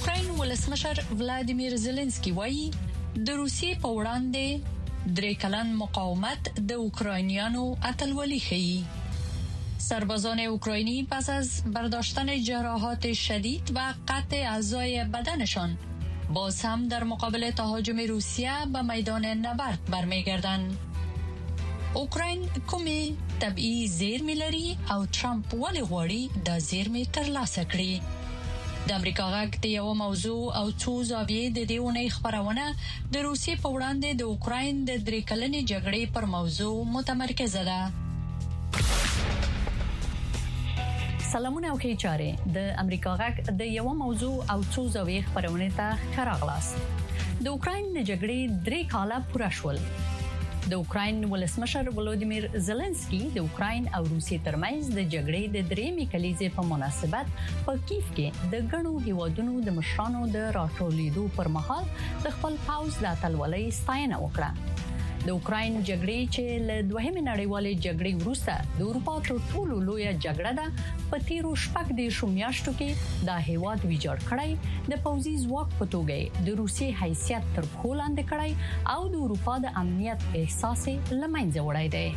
اوکراین ولسمشر ولادیمیر زلنسکی وایي د روسیې په وړاندې 3 کلن مقاومت د اوکراینیانو اتلولي ښیي. سربازان اوکراینی پس از برداشتن جراحات شدید و قطع اعضای بدنشان باز هم در مقابل تهاجم روسیه به میدان نبرد برمیگردند. اوکراین کومې طبيعي زیرمې لري او ترامپ ولې غواړي د زیرمې ترلاسه کړي؟ د امریکا غږ د یو موضوع او څو زاویې د دې اونۍ خبرونه د روسیې په وړاندې د اوکراین د 3 کلنې جګړې پر موضوع متمرکزه ده. سلامونه او ښه چاره د امریکا غږ د یو موضوع او څو زاویې خبرونه ته راغلاست. د اوکراین د جګړې 3 کاله پوره شول. د اوکراین ولسمشر ولادیمیر زلنسکی د اوکراین او روسیې ترمنځ د جګړې د 3 کلیزې په مناسبت په کیف کې د غنو هیوادونو د مشرانو د راټولیدو پر مهال د خپل پاوز د اتلولۍ ستاینه وکړه. د اوکراین جګړې چې له دوهمې نړیوالې جګړې وروسته د اروپا تر ټولو لویه جګړه ده په تیرو شپږ دیرشو میاشتو کې د هیواد ویجاړ کړی د پوځي ځواک په توګه د روسیې حیثیت تر پښو لاندې کړی او د اروپا د امنیت احساس له منځه وړی دی.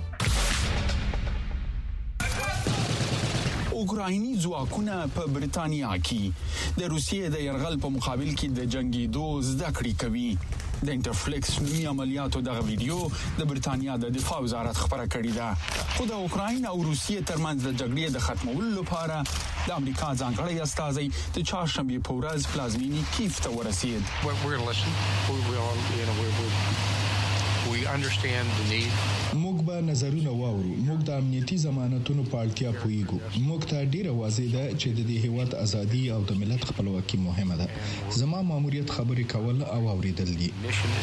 اوکرایني ځواکونه په بریتانیا کې د روسیې د يرغل په مقابل کې د جنگیدو زده کړې کوي. د انټرفلیکس نومي عملیاتو دغه ویډیو د بریتانیا د دفاع وزارت خبره کړې ده. خو د اوکراین او روسیې ترمنځ د جګړې د ختمولو لپاره د امریکا ځانګړی استازی د چهارشنبه په ورځ پلازمینی کیف ته ورسید. موږ به نظرونه واورو. موږ د امنیتي ضمانتونو په اړتیا پوهیږو. موږ ته ډیره واضح ده چې د دې هیواد ازادي او د ملت خپلواکي مهمه ده. زما ماموریت خبرې کول او اوریدل دي.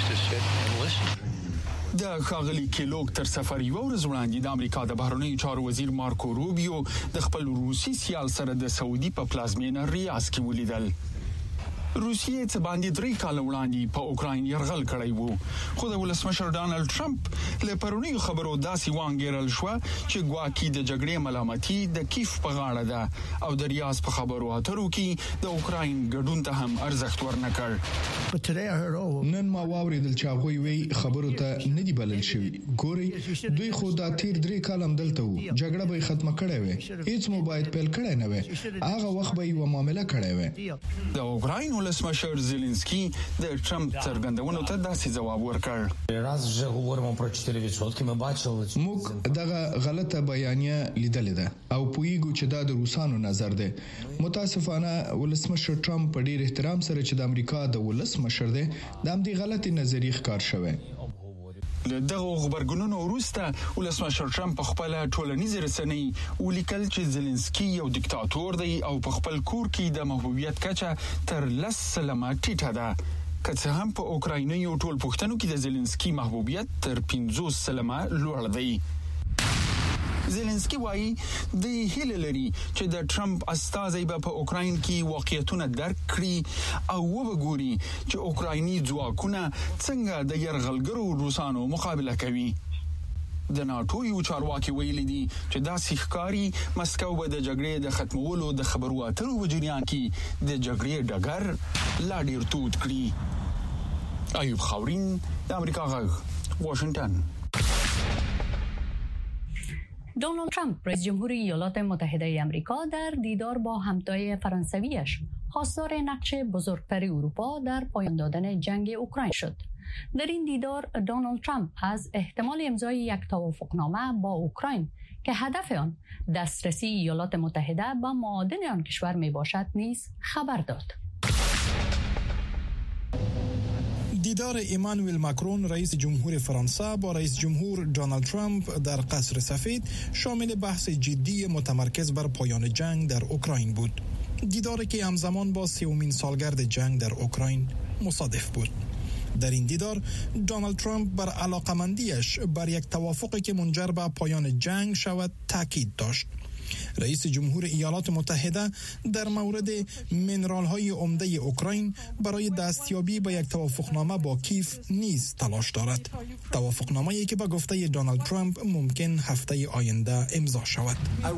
د ښاغلي کیلوګ تر سفر یو ورځ وړاندې د امریکا د بهرنیو چارو وزیر مارکو روبیو د خپل روسي سیال سره د سعودي په پلازمینه ریاض کې ولیدل. روسیې څه باندې 3 کال وړاندې په اوکراین يرغل کړی وو، خو د ولسمشر ډانلډ ټرمپ له پرونیو خبرو داسې وانګیرل شو چې ګواکې د جګړې ملامتي د کیف په غاړه ده او د ریاض په خبرو اترو کې د اوکراین ګډون ته هم ارزښت ورنکړ. نن ما واوریدل چې هغه وی خبرو ته نه دی بلل شوی. ګوري دوی خو دا تیر 3 کال هم دلته وو، جګړه به ختمه کړې وي، هیڅ مو باید پیل کړی نه وي، هغه وخت به یو معاملې کړې وي. د اوکراین ولسمشر زلنسکی د ټرمپ څرګندونو ته داسې جواب ورکړ. موږ دغه غلطه بیانیه لیدلې ده او پویګو چې دا د روسانو نظر ده. متاسفانه ولسمشر ټرمپ په ډیر احترام سره چې د امریکا د ولسمشر ده د همدې غلطي نظریه ښکار شوی. له دغه خبرګونونو وروسته ولسمشر ټرمپ په خپل ټولنیز رسنۍ ولیکل چې زلنسکی یو دیکتاتور دی او په خپل کور کې د محبوبیت کچه تر 10 سلمه ټیټه ده. که څه هم په اوکراینیو ټول پښتنو کې د زلنسکی محبوبیت تر 50 سلمه لوړ دی. زلنسکی وایي د هیله لري چې د ټرمپ استازی په اوکراین کې واقعیتونه درک کړي او وګوري چې اوکرایني ځواکونه څنګه د يرغلګرو روسانو مقابله کوي. د ناتو یو چارواکي ویلي دي چې دا ښکاری مسکو به د جګړې د ختمولو د خبرو اترو په جریان کې د جګړې ډګر لا ډیر تود کړي. ایوب خاورین د امریکا غږ واشنگتن. دونالد ترامپ رئیس جمهور ایالات متحده آمریکا در دیدار با همتای فرانسویش خواستار نقش بزرگتر اروپا در پایان دادن جنگ اوکراین شد. در این دیدار دونالد ترامپ از احتمال امضای یک توافقنامه با اوکراین که هدف آن دسترسی ایالات متحده به معادن آن کشور می باشد نیز خبر داد. دیدار ایمانوئل ماکرون رئیس جمهور فرانسه با رئیس جمهور دونالد ترامپ در قصر سفید شامل بحث جدی متمرکز بر پایان جنگ در اوکراین بود. دیداری که همزمان با 30مین سالگرد جنگ در اوکراین مصادف بود. در این دیدار دونالد ترامپ بر علاقمندیش بر یک توافقی که منجر به پایان جنگ شود تاکید داشت. رئیس جمهور ایالات متحده در مورد منرال‌های عمده اوکراین برای دستیابی به یک توافقنامه با کیف نیز تلاش دارد. توافقنامه‌ای که به گفته دونالد ترامپ ممکن هفته آینده امضا شود.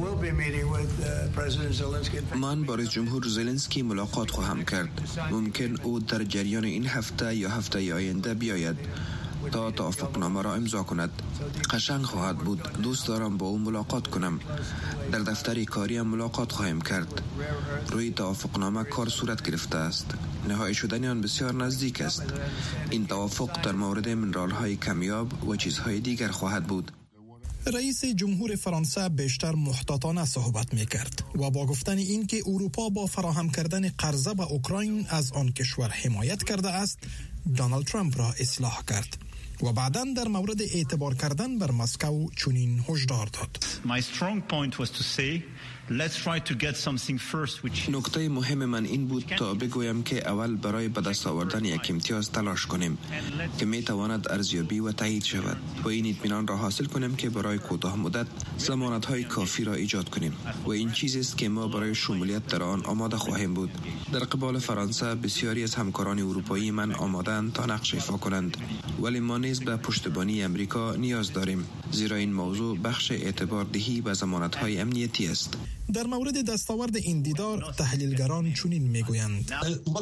من با رئیس جمهور زلنسکی ملاقات خواهم کرد. ممکن او در جریان این هفته یا هفته آینده بیاید تا توافقنامه را امضا کند. قشنگ خواهد بود. دوست دارم با او ملاقات کنم. در دفتر کاری هم ملاقات خواهیم کرد. روی توافقنامه کار صورت گرفته است. نهایی شدن آن بسیار نزدیک است. این توافق در مورد منرال‌های کمیاب و چیزهای دیگر خواهد بود. رئیس جمهور فرانسه بیشتر محتاطانه صحبت می‌کرد و با گفتن این که اروپا با فراهم کردن قرضه به اوکراین از آن کشور حمایت کرده است، دونالد ترامپ را اصلاح کرد و بعداً در مورد اعتبار کردن بر مسکو چنین هشدار داد. نکته مهم من این بود تا بگویم که اول برای به دست آوردن یک امتیاز تلاش کنیم که می تواند ارزیابی و تایید شود و این اطمینان را حاصل کنیم که برای کوتاه مدت ضمانت‌های کافی را ایجاد کنیم و این چیزی است که ما برای شمولیت در آن آماده خواهیم بود. در قبال فرانسه بسیاری از همکاران اروپایی من آماده‌اند تا نقش ایفا کنند، ولی ما نیز به پشتیبانی امریکا نیاز داریم، زیرا این موضوع بخش اعتبار دهی به ضمانت‌های امنیتی است. در مورد دستاورد این دیدار تحلیلگران چنین میگویند: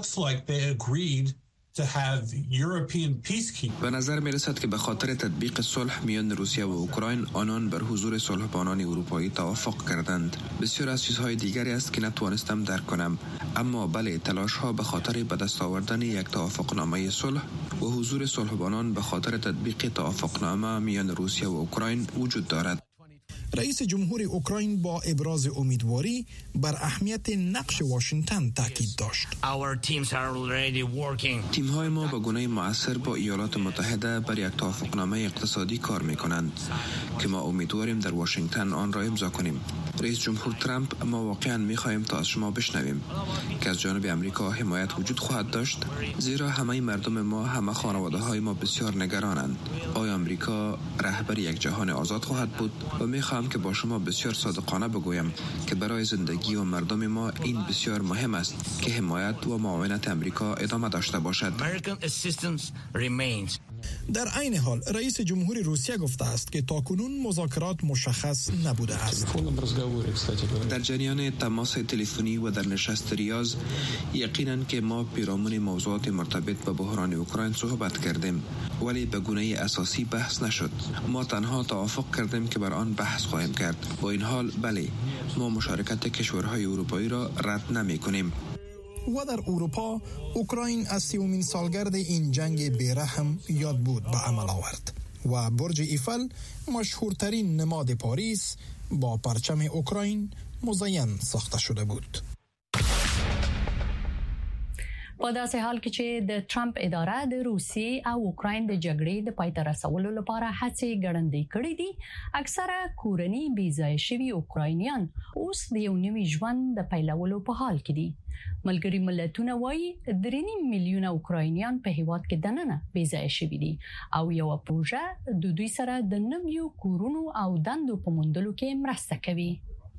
به نظر می رسد که به خاطر تطبیق صلح میان روسیه و اوکراین آنان بر حضور صلحبانان اروپایی توافق کردند. بسیار از چیزهای دیگری است که نتوانستم درک کنم، اما بله، تلاش ها به خاطر به دست آوردن یک توافقنامه صلح و حضور صلحبانان به خاطر تطبیق توافقنامه میان روسیه و اوکراین وجود دارد. رئیس جمهور اوکراین با ابراز امیدواری بر اهمیت نقش واشنگتن تاکید داشت. تیم‌های ما به گونه مؤثر با ایالات متحده بر یک توافقنامه اقتصادی کار می‌کنند که ما امیدواریم در واشنگتن آن را امضا کنیم. رئیس جمهور ترامپ: ما واقعاً می‌خواهیم تا از شما بشنویم که از جانب آمریکا حمایت وجود خواهد داشت، زیرا همه مردم ما، همه خانواده‌های ما بسیار نگرانند. آیا آمریکا رهبر یک جهان آزاد خواهد بود؟ و می‌خواهم که با شما بسیار صادقانه بگویم که برای زندگی و مردم ما این بسیار مهم است که حمایت و معاونت آمریکا ادامه داشته باشد. در عین حال رئیس جمهور روسیه گفته است که تاکنون مذاکرات مشخص نبوده است. در جریان تماس تلفنی و در نشست ریاض یقیناً که ما پیرامون موضوعات مرتبط با بحران اوکراین صحبت کردیم، ولی به گونه اساسی بحث نشد. ما تنها توافق کردیم که بر آن بحث خواهیم کرد. با این حال بله، ما مشارکت کشورهای اروپایی را رد نمی‌کنیم. و در اروپا اوکراین از 30مین سالگرد این جنگ بیرحم یاد بود به عمل آورد و برج ایفل، مشهورترین نماد پاریس، با پرچم اوکراین مزین ساخته شده بود. په داسې حال کې چې د ټرمپ اداره د روسیې او اوکراین د جګړې د پای ته رسولو لپاره هڅې ګړندۍ کړې دي، اکثره کورنۍ بېځایه شوي اوکراینیان اوس د یو نوي ژوند د پیلولو په حال کې دي. ملګري ملتونه وایي 3.5 میلیونه اوکراینیان په هیواد کې دننه بېځایه شوي دي او یو پروژه د دوی سره د نویو کورونو او دندو په موندلو کې مرسته کوي.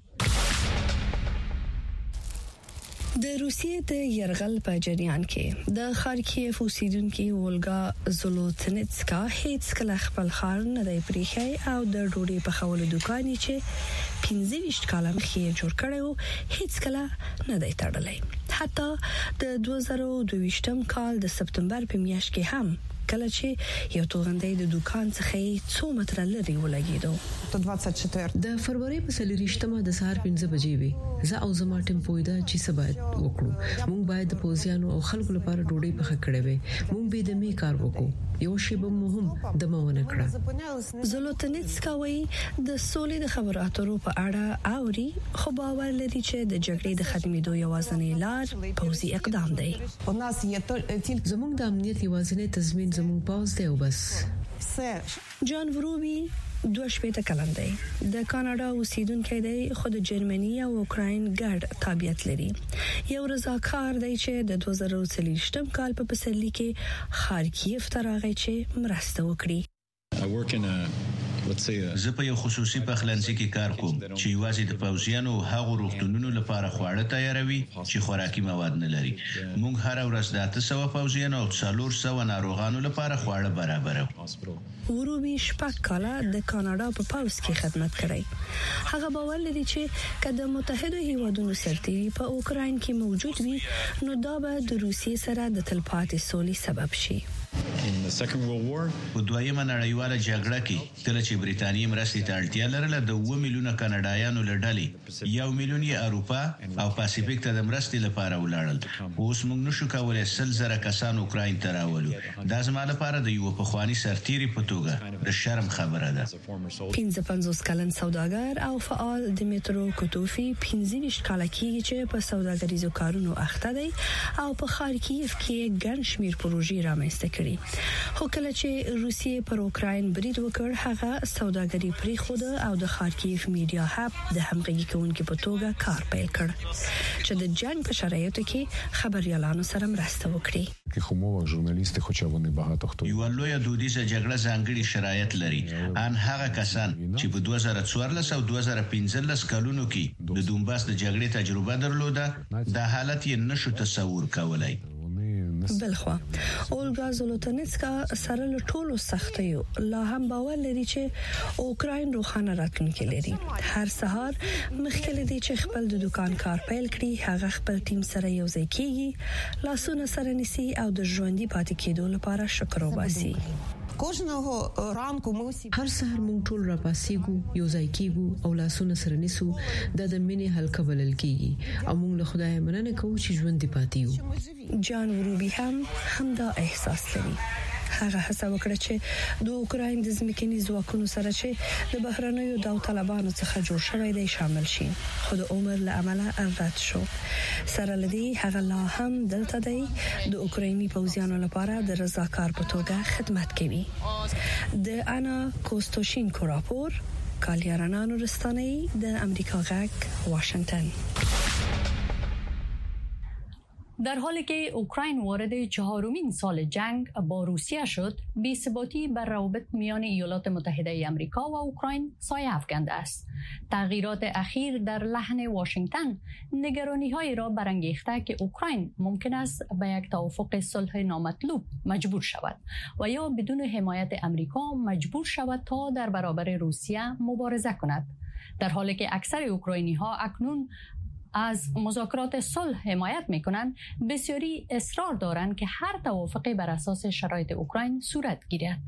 د روسیې د یرغل په جریان کې د خارکیف اوسیدونکو اولګا زولوتنیتسکا هیڅ کله خپل خار نه دی پریښی او د ډوډۍ په خولو دکان چې 15 کاله مخکې جوړ کړو هیڅ کله نه دی تړلی. حتی د 2022 کال د سپتمبر په میاشت کې هم کله چې یو توغندې د دکان څخه 2 متره لري ولګیدو. د فروری په 23مه د سهار 5 بجې وي. زه او زما ټیم پویدا چې سبا وکړو. مونږ باید د پوزیانو او خلکو لپاره ډوډۍ پخه کړې وي. مونږ به د می کار وکړو. یو شی به مهم د مونه کړه. زولوتنیتسکا وایي د سولې د خبرو اترو په اړه اوري، خو باور لري چې د جګړې د ختمېدو یوازینی لار پوځي اقدام دی. زموږ د امنیت یوازینی تضمین زموږ پاوز دی او بس. جان وروبي 22 کلن دی، د کاناډا اوسیدونکی دی، خو د جرمني او اوکراین ګډ تابعیت لري. یو رضاکار دی چې د 2023 کال په پسرلي کې خارکیف ته راغی چې مرسته وکړي. زه په یو خصوصي پخلنځي کې کار کوم چې یوازې د پوځیانو او هغو روغتونونو لپاره خواړه تیاروي چې خوراکي مواد نه لري. موږ هر ورځ د 800 پوځیانو او 400 ناروغانو لپاره خواړه برابرو. وروبي شپږ کاله د کاناډا په پوځ کې خدمت کړی. هغه باور لري چې کله متحده هیوادونو سرتیري په اوکراین کې موجود وي نو دا به د روسیې سره د تلپاتې سولې سبب شي. په دویمه نړیواله جګړه کې کله چې بریتانیا مرستې ته اړتیا لرله د 2 میلیونه کاناډایانو له ډلې 1 میلیون یې اروپا او پاسفیک ته د مرستې لپاره ولاړل. اوس موږ نشو کولای 100,000 کسان اوکراین ته راولو. دا زما لپاره د یو پخوانی سرتیري په توګه د شرم خبره ده. 55 کلن سوداګر او فعال دیمیترو کوتوفي 25 کاله کېږي چې په سوداګریزو کارونو اخته دی او په خارکیف کې ګڼ شمیر پروژې رامنځته کړي. خو کله چې روسیې پر اوکراین برید وکړ هغه سوداګري پریښود او د خارکیف میډیا هب د همغږي کوونکو په توګه کار پیل کړ چې د جنگ په شرایطو کې خبريالانو سره مرسته وکړي. یو لوی دودیزه جګړه ځانګړي شرایط لري. ان هغه کسان چې په 2014 او 2015 کلونو کې د دومباس د جګړې تجربه درلوده د حالت یې نشو تصور کولای. بلخوا اولګا زولوتنسکا سره له ټولو سختیو لا هم باور لري چې اوکراین روښانه راتلونکې لري. هر سهار مخکې لدی چې خپل د دکان کار پیل کړي هغه خپل ټیم سره یو ځای کیږي لاسونه سره نسی او د ژوندۍ پاتې کېدو لپاره شکر وباسي. هر سهار موږ ټول راپاسېږو یو ځای کېږو او لاسونه سره نیسو د مینې حلقه بلل کیږي او موږ له خدای مننه کوو چې ژوند دی پاتې یو. جان وروبي هم دا احساس لري. هغه هڅه وکړه چې د اوکراین د ځمکني ځواکونو سره چې د بهرنیو داوطلبانو څخه جوړ شوی دی شامل شي خو د عمر له امله رد شو. سره لدی هغه لا هم دلته دی د اوکرایني پوځیانو لپاره د رضاکار په توګه خدمت کوي. د انا کوستوشینکو راپور کالیارانان رستاني د امریکا غږ واشنگتن. در حالی که اوکراین وارد 4مین سال جنگ با روسیه شد، بی‌ثباتی بر روابط میان ایالات متحده آمریکا و اوکراین سایه افکنده است. تغییرات اخیر در لحن واشنگتن نگرانی‌هایی را برانگیخته که اوکراین ممکن است به یک توافق صلح نامطلوب مجبور شود و یا بدون حمایت آمریکا مجبور شود تا در برابر روسیه مبارزه کند. در حالی که اکثر اوکراینی‌ها اکنون از مذاکرات صلح حمایت می‌کنند، بسیاری اصرار دارند که هر توافقی بر اساس شرایط اوکراین صورت گیرد.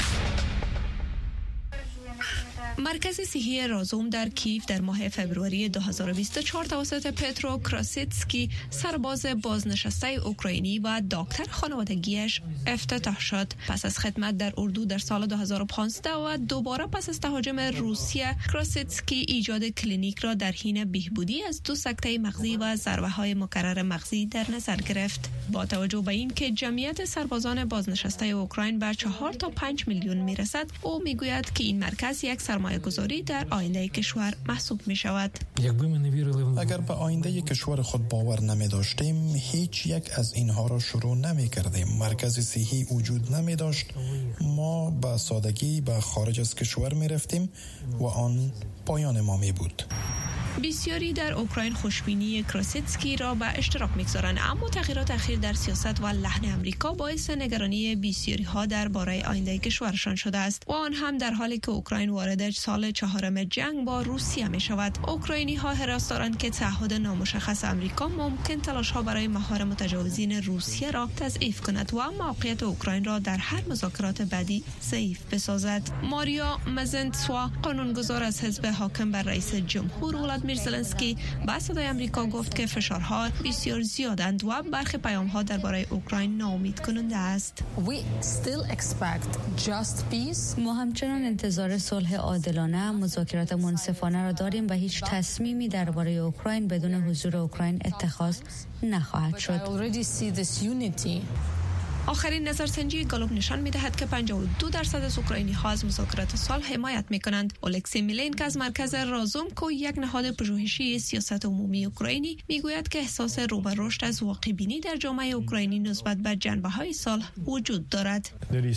مرکز صحی رازوم در کیف در ماه فوریه 2024 توسط پترو کراسیتسکی سرباز بازنشسته اوکراینی و دکتر خانوادگیش افتتاح شد. پس از خدمت در اردو در سال 2015 و دوباره پس از تهاجم روسیه، کراسیتسکی ایجاد کلینیک را در حین بهبودی از 2 سکته مغزی و ضربه‌های مکرر مغزی در نظر گرفت. با توجه به اینکه جمعیت سربازان بازنشسته اوکراین به 4 تا 5 میلیون میرسد، او میگوید که این مرکز یک سرمایه‌گذاری در آینده کشور محسوب می شود. اگر به آینده کشور خود باور نمی داشتیم هیچ یک از اینها را شروع نمی کردیم. مرکز صحی وجود نمی داشت، ما به سادگی به خارج از کشور می رفتیم و آن پایان ما می بود. بسیاری در اوکراین خوشبینی کراسیتسکی را به اشتراک می‌گذارند، اما تغییرات اخیر در سیاست و لحن آمریکا باعث نگرانی بسیاری ها درباره آینده کشورشان شده است و آن هم در حالی که اوکراین وارد سال 4 جنگ با روسیه می شود. اوکراینی ها حراس دارند که تعهد نامشخص آمریکا ممکن تلاش ها برای مهار متجاوزین روسیه را تضعیف کند و موقعیت اوکراین را در هر مذاکرات بعدی ضعیف بسازد. ماریا مزنتسوا، قانونگذار از حزب حاکم بر رئیس جمهور ولادیمیر زلنسکی، به صدای آمریکا گفت که فشارها بسیار زیادند و برخی پیام‌ها درباره اوکراین ناامید کننده است. ما همچنان انتظار صلح عادلانه، مذاکرات منصفانه را داریم و هیچ تصمیمی درباره اوکراین بدون حضور اوکراین اتخاذ نخواهد شد. آخرین نظرسنجی گالوب نشان می‌دهد که 52% از اوکراینی‌ها از مذاکرات صلح حمایت می‌کنند. الکسی میلینک از مرکز رازومکو، یک نهاد پژوهشی سیاست عمومی اوکراینی، میگوید که احساس رو به رشد از واقع‌بینی در جامعه اوکراینی نسبت به جنبه‌های صلح وجود دارد.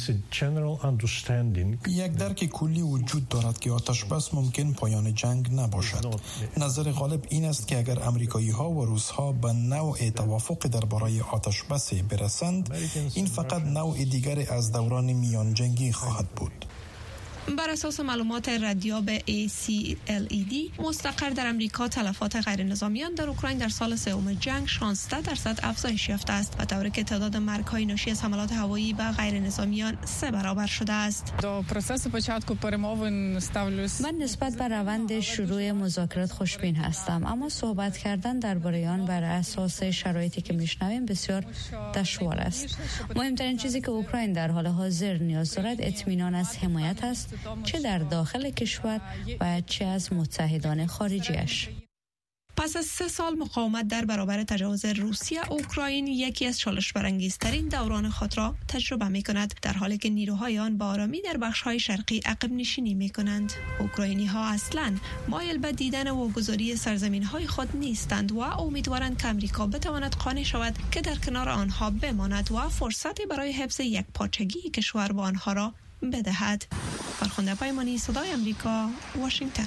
یک درک کلی وجود دارد که آتش بس ممکن پایان جنگ نباشد. نظر غالب این است که اگر امریکایی‌ها و روس‌ها به نوع توافق درباره آتش بس برسند، این فقط نوع دیگری از دوران میان جنگی خواهد بود. بر اساس معلومات ردیاب ACLED مستقر در امریکا، تلفات غیر نظامیان در اوکراین در سال سوم جنگ 16% افزایش یافته است و طوری که تعداد مرگ‌های ناشی از حملات هوایی به غیر نظامیان 3 برابر شده است. من نسبت به روند شروع مذاکرات خوشبین هستم، اما صحبت کردن درباره آن بر اساس شرایطی که میشنویم بسیار دشوار است. مهمترین چیزی که اوکراین در حال حاضر نیاز دارد اطمینان از حمایت است، چه در داخل کشور و چه از متحدان خارجیش. پس از 3 سال مقاومت در برابر تجاوز روسیه، اوکراین یکی از چالش برانگیزترین دوران خود را تجربه می کند، در حالی که نیروهای آن با آرامی در بخش‌های شرقی عقب نشینی می کنند. اوکراینی‌ها اصلاً مایل به دیدن واگذاری سرزمین‌های خود نیستند و امیدوارند که آمریکا بتواند قانع شود که در کنار آنها بماند و فرصتی برای حفظ یک پارچگی کشور با آنها را بدهد. فرخنده پیمانی، صدای امریکا، واشنگتن.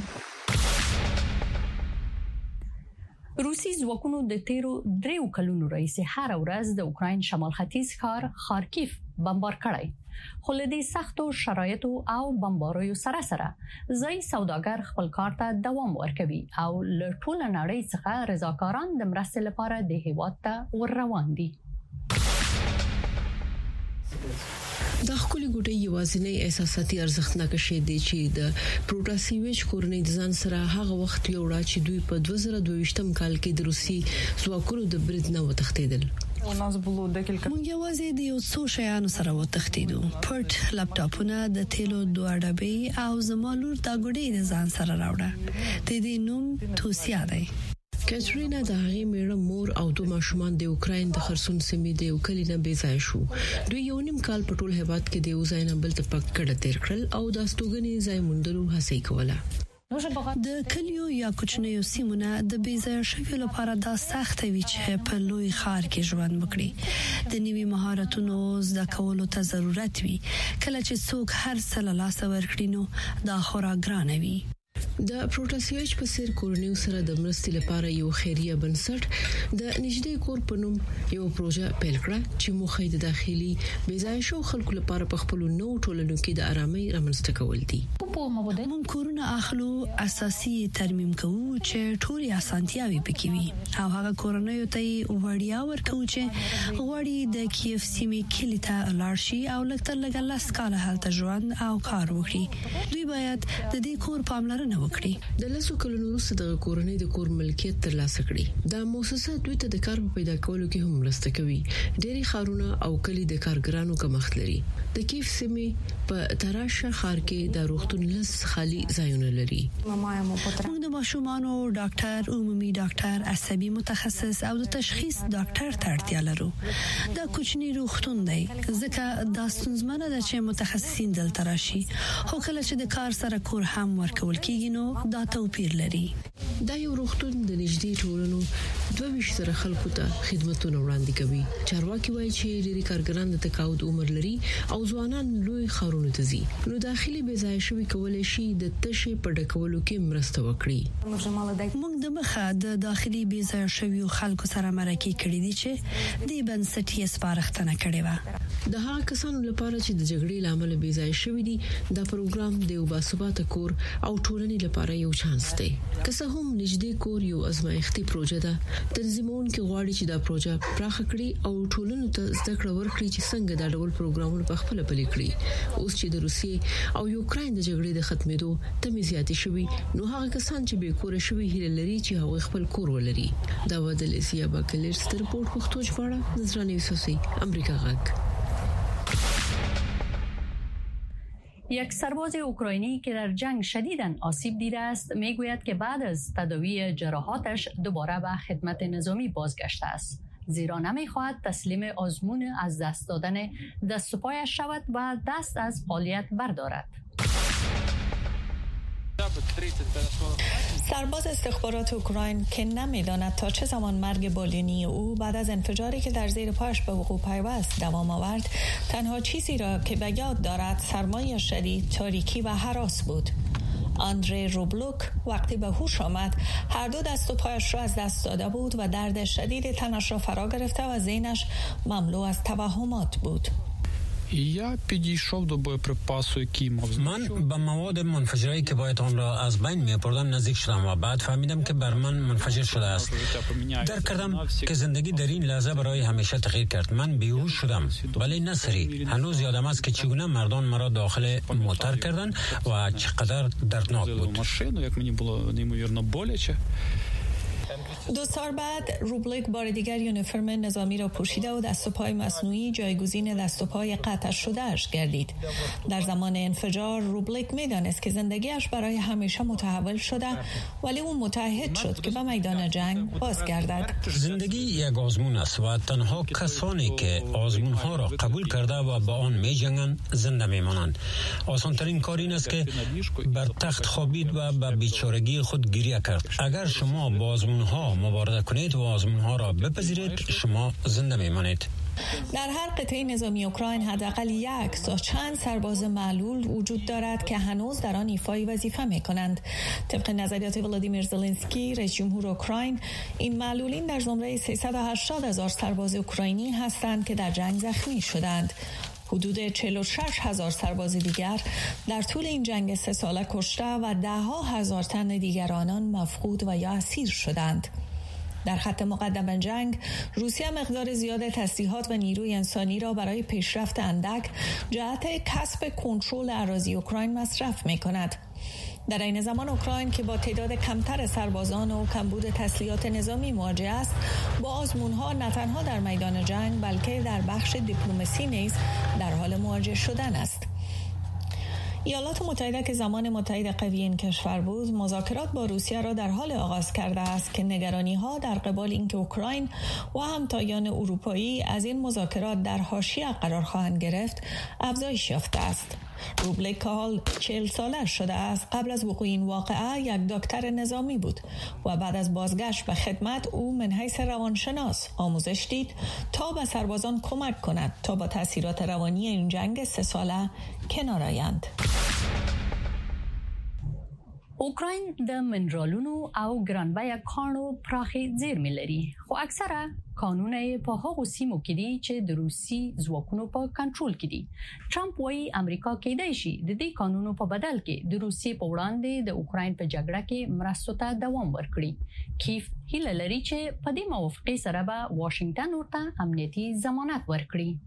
روسي ځواکونو د تیرو 3 کلونو راهیسې هر ورځ د اوکراین شمال ختیځ ښار خارکیف بمبار کړی، خو له دې سختو شرایطو او بمباریو سره ځای سوداګر خپل کار ته دوام ورکوي او له ټوله نړۍ څخه رضاکاران د مرستې لپاره د هیواد ته ور روان دي. د خپل ګوټي یوازینی احساساتي ارزښتناک شی دی چې د پروټاسیویچ کورنۍ د ځان سره هغه وخت یوړه چې دوی په 2022م کال کې د روسي ځواکونو د برید نه وتښتیدل. موږ یوازې د یو څو شیانو سره وتښتیدو، پټ لپټاپونه، د تیلو 2 ډبې او زمالور دا ګوډې د ځان سره راوړه. د دې نوم توسیا دی. کاترینا د هغې میړه، مور او 2 ماشومان د اوکراین د خرسون سیمې د یو کلی نه بیځای شو. دوی یو نیم کال په ټول هیواد کې د یو ځای نه بل ته پکړه تیر کړل او د استوګنې ځای موندلو هڅه کوله. د کلیو یا کوچنیو سیمونه د بیځای شویو لپاره دا سخت وي چې په لوی ښار کې ژوند وکړي. د نوي مهارتونو زده کولو ته ضرورت وي. کله چې څوک هر څه له لاسه ورکړي نو دا خورا ګران وي. د پروټاسیویچ په سیر کورنیو سره د مرستې لپاره یو خیریه بنسټ د نږدې کور په نوم یو پروژه پیل کړه چې موخه د داخلي بیځای شو خلکو لپاره په خپل نو ټولنو کې د آرامۍ رامنځته کول دي. موږ کورونه اخلو، اساسي ترمیم کوو چې ټولې اسانتیاوي پکې وي او هغه کورنیو ته وړیا ورکو چې غوړي د کیف سیمې کلی ته لاړ شي او لکه لس کاله هلته ژوند او کار وکړي. دوی باید د دې کور پاملرنه وکړي. د لاسو کلونو وروسته د کورنۍ د کور ملکیت ترلاسه کړي. دا مؤسسه دوی ته د کار پیدا کولو کې هم مرسته کوي. ډېری ښارونه او کلی د کارګرانو کمښت لري. د کیف سیمې په تراشه ښار کې د روغتون لس خالي ځایونه لري. موږ د ماشومانو ډاکټر، عمومي ډاکټر، عصبي متخصص او د تشخیص ډاکټر ته اړتیا لرو. دا کوچنی روغتون دی ځکه دا ستونزمنه ده چې متخصصین دلته راشي، خو کله چې د کار سره کور هم ورکول کیږي نو دا توپیر لري. دا یو روغتون د نږدې ټولنو 22 سره خلکو ته خدماتونه وړاندې کوي. چارواکي وایي چې ډېری کارګران د تقاعد عمر لري او ځوانان لوی ښارونو ته ځي، نو داخلي بیځای شوی کولای شي د تشې په ډکولو کې مرسته وکړي. موږ د مخه د داخلي بیځای شوی خلکو سره مرکه کړې دي چې د بنسټ یې سپارښتنه کړې و. د هغه کسانو لپاره چې د جګړې لامل بیځای شوی دي، دا پروګرام د یو باثباته کور او ټولنې لپاره یو چانس دی. که څه هم نږدې کور یو ازمایښتي پروژه ده، تنظیمون کې غواړي چې دا پروژه پراخه کړي او ټولنو ته زده کړه ورکړي چې څنګه دا ډول پروګرامونه په خپل پلي کړي. اوس چې د روسیې او یوکرين د جګړې د ختمېدو تمې زیاتې شوي، نو هغه کسان چې به کور شوي هیله لري چې هغه خپل کور ولري. دا ودل اسیا باکلر ستر پورت پښتو ژباړه نظرانه یوسفی، امریکا غږ. یک سرباز اوکراینی که در جنگ شدیداً آسیب دیده است میگوید که بعد از تداوی جراحاتش دوباره به خدمت نظامی بازگشته است. زیرا نمی‌خواهد تسلیم آزمون از دست دادن دست و پایش شود و دست از فعالیت بردارد. سرباز استخبارات اوکراین که نمی‌داند تا چه زمان مرگ بالینی او بعد از انفجاری که در زیر پایش به وقوع پیوست دوام آورد، تنها چیزی را که به یاد دارد سرمای شدید، تاریکی و هراس بود. آندری روبلوک وقتی به هوش آمد هر دو دست و پایش را از دست داده بود و درد شدید تنش را فرا گرفته و ذهنش مملو از توهمات بود. من به مواد منفجره‌ای که باید آن را از بین می‌بردم نزدیک شدم و بعد فهمیدم که بر من منفجر شده است. درک کردم که زندگی در این لحظه برای همیشه تغییر کرد. من بیهوش شدم ولی نه سری. هنوز یادم است که چگونه مردان مرا داخل موتر کردند و چقدر دردناک بود. 2 سال بعد روبلیک بار دیگر یونیفرم نظامی را پوشیده و دست و پای مصنوعی جایگزین دست و پای قطع شده‌اش گردید. در زمان انفجار روبلیک می‌دانست که زندگیش برای همیشه متحول شده، ولی او متعهد شد که به میدان جنگ بازگردد. زندگی یک آزمون است و تنها کسانی که آزمون‌ها را قبول کرده و با آن می‌جنگند زنده می‌مانند. آسان‌ترین کار این است که بر تخت خوابید و به بیچارگی خود گریه کرد. اگر شما با آزمون‌ها مبارزه کنید و آزمون‌ها را بپذیرید، شما زنده می‌مانید. در هر قطعه نظامی اوکراین حداقل 1 تا چند سرباز معلول وجود دارد که هنوز در آن ایفای وظیفه می‌کنند. طبق نظریات ولادیمیر زلنسکی رئیس جمهور اوکراین، این معلولین در زمره 380,000 سرباز اوکراینی هستند که در جنگ زخمی شدند. حدود 46,000 سرباز دیگر در طول این جنگ 3 ساله کشته و 10,000 تن دیگر آنان مفقود و یا اسیر شدند. در خط مقدم جنگ، روسیه مقدار زیاد تسلیحات و نیروی انسانی را برای پیشرفت اندک جهت کسب کنترل اراضی اوکراین مصرف می‌کند. در این زمان اوکراین که با تعداد کمتر سربازان و کمبود تسلیحات نظامی مواجه است، با آزمون‌ها نه تنها در میدان جنگ بلکه در بخش دیپلماسی نیز در حال مواجه شدن است. ایالات متحده که زمان متحد قوی این کشور بود، مذاکرات با روسیه را در حال آغاز کرده است که نگرانی‌ها در قبال اینکه اوکراین و همتایان اروپایی از این مذاکرات در حاشیه قرار خواهند گرفت، افزایش یافته است. روبلیک که حال 40 ساله شده است، قبل از وقوع این واقعه یک دکتر نظامی بود و بعد از بازگشت به خدمت او من حیث روانشناس آموزش دید تا به سربازان کمک کند تا با تاثیرات روانی این جنگ 3 ساله کنار آیند. اوکراین د منرالونو او ګرانبیه کانو پراخې زیرمې لري، خو اکثره کانونه په هغو سیمو کې دي چې د روسي ځواکونو په کنټرول کې دي. ټرمپ وايي امریکا کېدای شي د دې قانونو په بدل کې د روسي په وړاندې د اوکراین په جګړه کې مرستو ته دوام ورکړي. کیف هیله لري چې په دې موافقه سره به واشنگټن ورته امنیتي ضمانت ورکړي.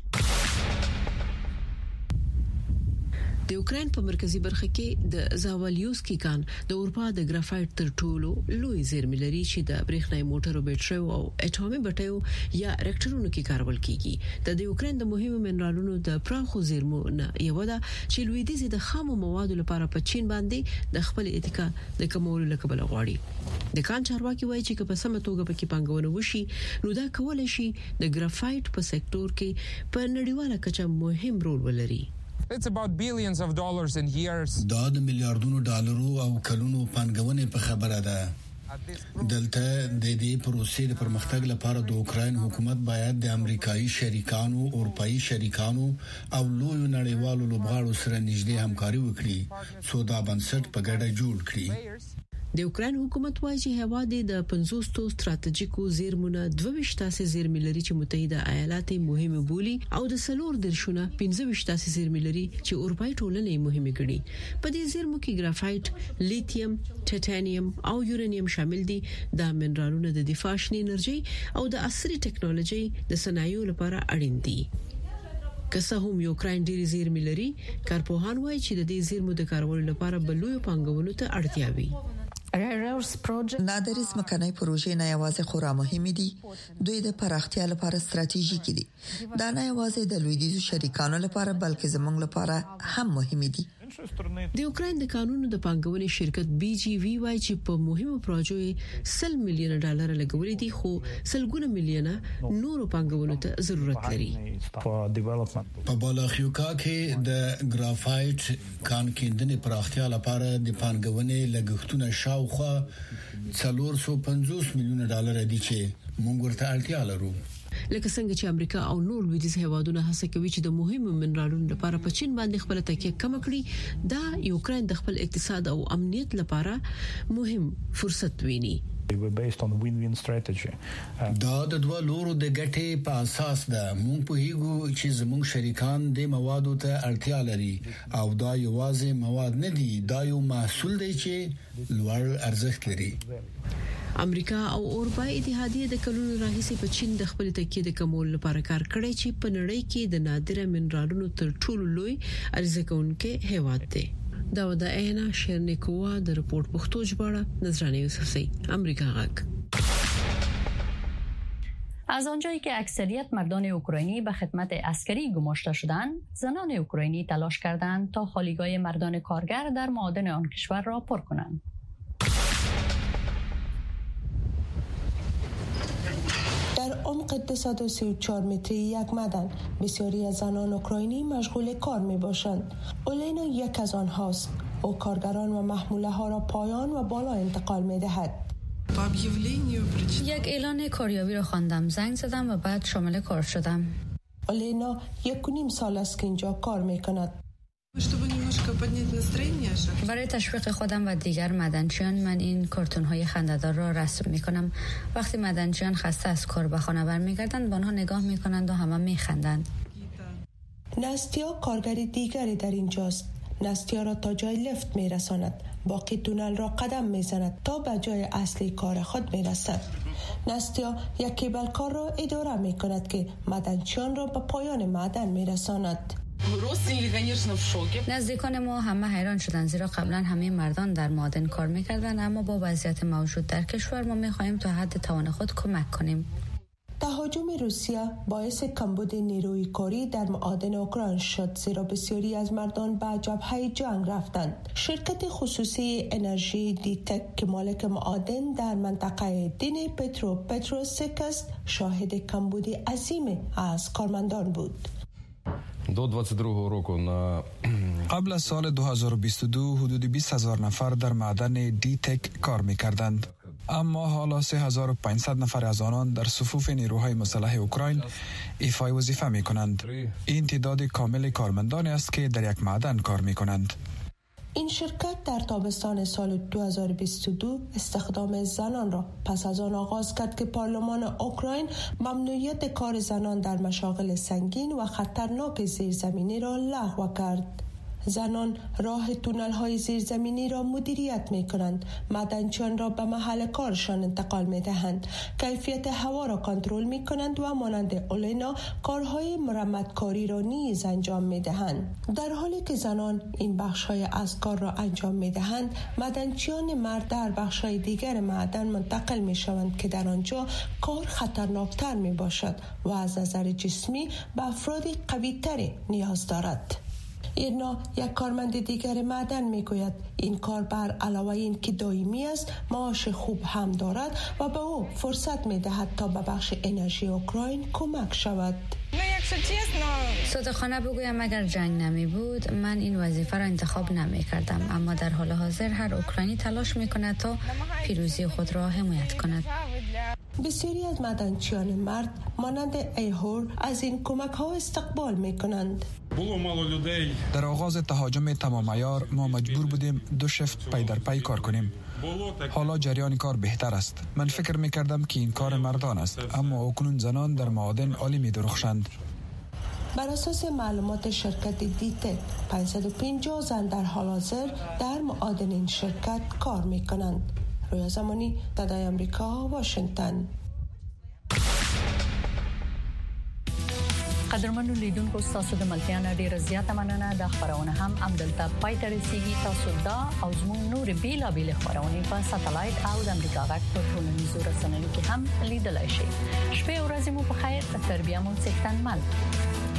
د اوکراین په مرکزی برخه کې د زاوالیوسکی کان د اروپا د ګرافایټ تر ټولو لوی زیرمې لري چې د برېښنايي موټرو بیټریو او اټومي بټیو یا ریاکټورونو کې کارول کیږي. د اوکراین د مهمو منرالونو د پراخو زیرمو نه یو ده چې لویدیځ د خامو موادو لپاره په چین باندې د خپل اتکا د کمولو لپاره غواړي. د کان چارواکي وایي چې په سمه توګه پکې پانګونه وشي نو دا کولای شي د ګرافایټ په سکتور کې په نړیواله کچه مهم رول ولري. It's about billions of dollars in years. دا د میلیارډونو ډالرو او کلونو پانګونې په خبره ده. دلته د دې پروسې د پرمختګ لپاره د اوکراین حکومت باید د امریکایي شریکانو، اروپایي شریکانو او لویو نړیوالو لوبغاړو سره نږدې همکاري وکړي څو دا بنسټ په ګډه جوړ کړي. د اوکراین حکومت وايي چې هواد د 50 ستراتیژیکو زیرمونو 22 زیرمې لري چې متحده ایالات مهمه بولي او د سلور درشونه 15 زیرمې لري چې اروپאי ټولنې مهمه ګڼي. په دې زیرمو کې ګرافایټ، لیتیم، ټیټانیم او یورانیم شامل دي. دا منرالونه د دفاع شنه انرژي او د عصري ټکنالوژي د صنایعو لپاره اړین دي. که څه هم یوکراین ډېری زیرمې لري، کارپوهان وايي چې د دې زیرمو د کارولو لپاره بلوي پانګونو ته اړتیا وي. نادر ځمکنۍ پروژې نه یوازې خورا مهمې دي، دوی د پراختیا لپاره ستراتیژیکي دي. دا نه یوازې د لویدیځو شریکانو لپاره بلکې زموږ لپاره هم مهمې دي. د یوکرين د قانونو د پانګونې شرکت BGV وايي چې په مهمو پروژو $100 میلیون لګولې دي خو سلګونه میلیونه نورو پانګونو ته ضرورت لري. په بالاخیوکا کې د ګرافایټ کان کیندنې پراختیا لپاره د پانګونې لګښتونه شاوخوا $450 میلیون دي چې موږ ورته اړتیا لرو. لکه څنګه چې امریکا او نور لویدیځ هیوادونه هڅه کوي چې د مهمو منرالونو لپاره په چین باندې خپل تکیه کم کړي، دا یوکرين د خپل اقتصاد او امنیت لپاره مهم فرصت ویني. دا د دوه لورو د ګټې په اساس ده. موږ په هیګو چې زموږ شریکان د موادو ته اړتیا لري او دا یوازې مواد نه دي، دا یو محصول دی چې لوړ ارزښت لري. امریکا او اروپا اتحادیه د کلونو راهیسې په چین د خپل تکیه د کمول لپاره کار کړی چې په نړۍ کې د نادره منرالونو تر ټولو لوی عرضه کوونکې هیواد دی. دا د اینا شرنیکووا د رپورت پښتو ژباړه نظرانه یوسفزئی، امریکا غاک. از آنجایی که اکثریت مردان اوکراینی به خدمت عسکری گماشته شدند، زنان اوکراینی تلاش کردند تا خالیگاه مردان کارگر در معادن آن کشور را پر کنند. در عمق 234 متری یک معدن بسیاری از زنان اوکراینی مشغول کار می باشند. اولینا یک از آنهاست. او کارگران و محموله ها را پایان و بالا انتقال می دهد. یک اعلان کاریابی را خواندم، زنگ زدم و بعد شامل کار شدم. اولینا 1.5 سال است که اینجا کار می کند. برای تشویق خودم و دیگر معدنچیان من این کارتون‌های خنده‌دار را رسم می‌کنم. وقتی معدنچیان خسته از کار به خانه برمیگردند به آنها نگاه می‌کنند و همه می‌خندند. نستیا کارگر دیگری در اینجاست. نستیا را تا جای لفت می‌رساند. باقی تونل را قدم می‌زند تا به جای اصلی کار خود می‌رسد. نستیا یک کیبلکار را اداره می‌کند که معدنچیان را به پایان معدن می‌رساند. نزدیکان ما همه حیران شدند زیرا قبلا همه مردان در معادن کار میکردند، اما با وضعیت موجود در کشور ما میخواهیم تا حد توان خود کمک کنیم. تهاجم روسیه باعث کمبود نیروی کاری در معادن اوکراین شد زیرا بسیاری از مردان به جبهه جنگ رفتند. شرکت خصوصی انرژی دیتک که مالک معادن در منطقه دین پتروسک است شاهد کمبود عظیم از کارمندان بود. قبل از سال 2022 حدود 20,000 نفر در معدن دیتک کار می‌کردند، اما حالا 3,500 نفر از آنان در صفوف نیروهای مسلح اوکراین ایفای وظیفه می‌کنند. این تعداد کامل کارمندانی است که در یک معدن کار می‌کنند. این شرکت در تابستان سال 2022 استخدام زنان را پس از آن آغاز کرد که پارلمان اوکراین ممنوعیت کار زنان در مشاغل سنگین و خطرناک زیرزمینی را لغو کرد. زنان راه تونل‌های زیرزمینی را مدیریت می‌کنند، معدنچیان را به محل کارشان انتقال می‌دهند، کیفیت هوا را کنترل می‌کنند و مانند اولینا کارهای مرمتکاری را نیز انجام می‌دهند. در حالی که زنان این بخش‌های از کار را انجام می‌دهند، معدنچیان مرد در بخش‌های دیگر معدن منتقل می‌شوند که در آنجا کار خطرناکتر می‌باشد و از نظر جسمی به افراد قوی‌تری نیاز دارد. ایرنا یک کارمند دیگر معدن میگوید این کار بر علاوه این که دائمی است معاش خوب هم دارد و به او فرصت میدهد تا به بخش انرژی اوکراین کمک شود. صادقانه بگویم اگر جنگ نمی بود من این وظیفه را انتخاب نمی کردم، اما در حال حاضر هر اوکراینی تلاش می کند تا پیروزی خود را حمایت کند. بسیاری از معدنچیان مرد مانند ایهور از این کمک ها استقبال می کنند. در آغاز تهاجم تمام عیار ما مجبور بودیم 2 شفت پی در پی کار کنیم. حالا جریان کار بهتر است. من فکر می کردم که این کار مردان است، اما اکنون زنان در معادن عالی می درخشند. بر اساس معلومات شرکت دیتک 550 زن در حال حاضر در معادن این شرکت کار می کنند. رویا زمانی، صدای آمریکا، واشنگتن. قدرمنو لیدونکو تاسو د ملتیا ډیره زیاته مننه. د خبرونه هم عبدالله پای ته رسیدي. تاسو دا او زموږ نور بیلابیل خبرونه په ساتلایت او د امریکا غږ په ټولنیزو رسنیو کې هم لیدلای شئ. شپه او ورځې مو په خیر. تر بیا مو څښتن مل.